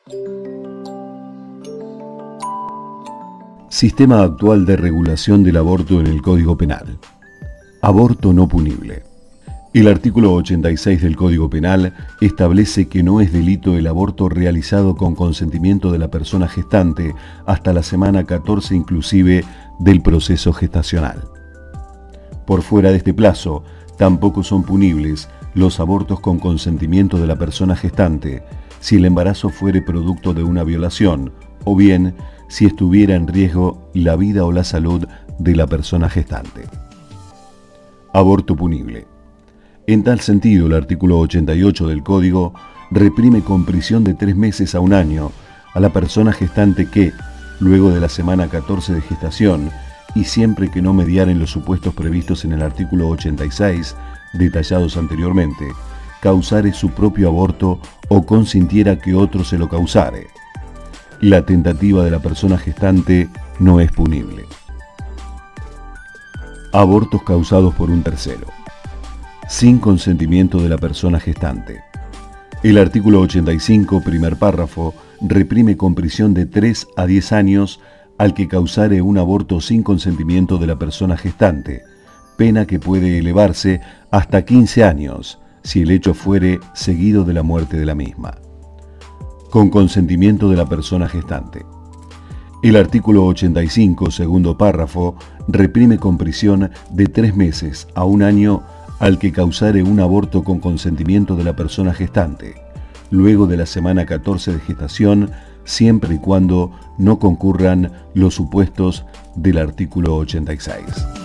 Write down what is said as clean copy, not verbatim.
Sistema actual de regulación del aborto en el Código Penal. Aborto no punible. El artículo 86 del Código Penal establece que no es delito el aborto realizado con consentimiento de la persona gestante hasta la semana 14 inclusive del proceso gestacional. Por fuera de este plazo, tampoco son punibles los abortos con consentimiento de la persona gestante si el embarazo fuere producto de una violación o bien si estuviera en riesgo la vida o la salud de la persona gestante. Aborto punible. En tal sentido, el artículo 88 del Código reprime con prisión de 3 meses a 1 año a la persona gestante que, luego de la semana 14 de gestación, y siempre que no mediaren los supuestos previstos en el artículo 86, detallados anteriormente, causare su propio aborto o consintiera que otro se lo causare. La tentativa de la persona gestante no es punible. Abortos causados por un tercero. Sin consentimiento de la persona gestante. El artículo 85, primer párrafo, reprime con prisión de 3 a 10 años al que causare un aborto sin consentimiento de la persona gestante, pena que puede elevarse hasta 15 años si el hecho fuere seguido de la muerte de la misma. Con consentimiento de la persona gestante. El artículo 85, segundo párrafo, reprime con prisión de 3 meses a 1 año al que causare un aborto con consentimiento de la persona gestante, luego de la semana 14 de gestación, siempre y cuando no concurran los supuestos del artículo 86.